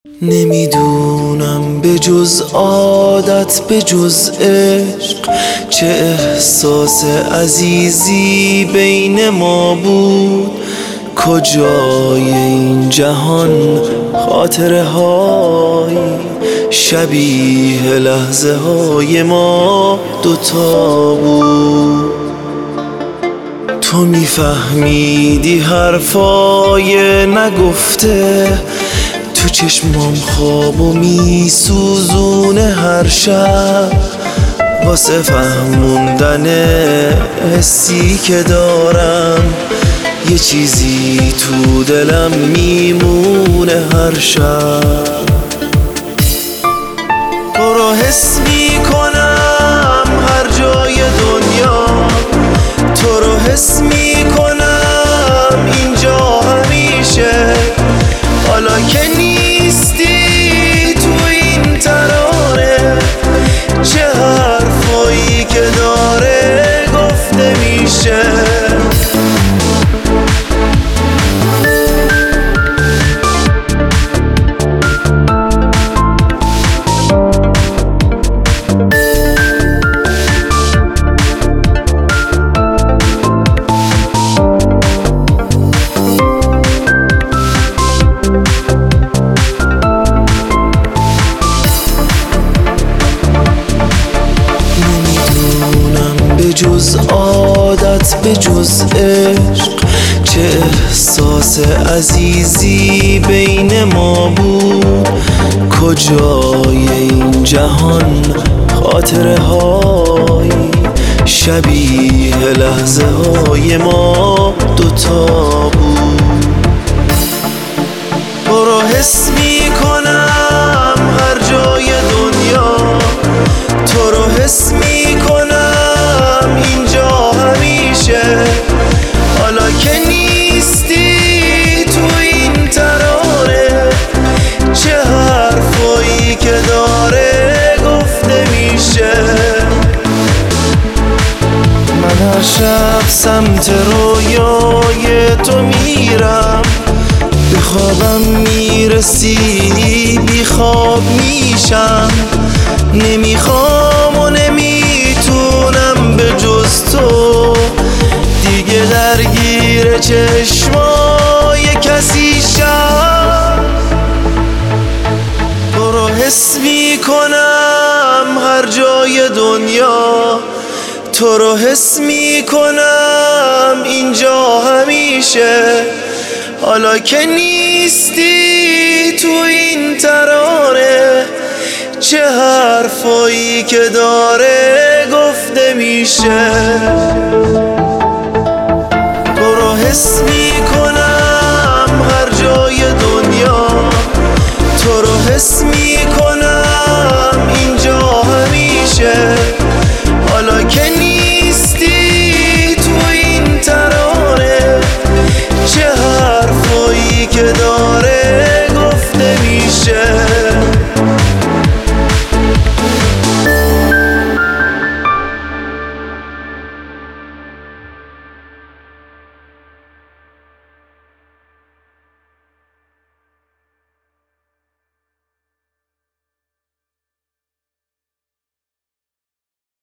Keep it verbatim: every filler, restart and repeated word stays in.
نمیدونم به جز عادت، به جز عشق، چه احساس عزیزی بین ما بود. کجای این جهان خاطره های شبیه لحظه های ما دوتا بود. تو میفهمیدی حرفای نگفته، تو چشمام خوابو میسوزونه هر شب، واسه فهموندن حسی که دارم یه چیزی تو دلم میمونه هر شب. تو رو حس میکنم هر جای دنیا، تو رو حس میکنم اینجا همیشه. حالا که نیستی تو این ترانه، چه حرفایی که داره گفته میشه. به جز عادت، به جز عشق، چه احساس عزیزی بین ما بود. کجای این جهان خاطره های شبیه لحظه های ما دوتا بود. تو رو حس میکنم هر جای دنیا، تو رو حس میکنم اینجا همیشه. حالا که نیستی تو این ترانه، چه حرفایی که داره گفته میشه. من هر شب سمت رویای تو میرم، به خوابم میرسی بی خواب میشم. نمیخوام و نمیتونم به جز تو دیگه درگیر چشمای کسی شم. تو رو حس میکنم هر جای دنیا، تو رو حس میکنم اینجا همیشه. حالا که نیستی تو این ترانه، چه حرفایی که داره گفته میشه. تو رو حس میکنم هر جای دنیا، تو رو حس میکنم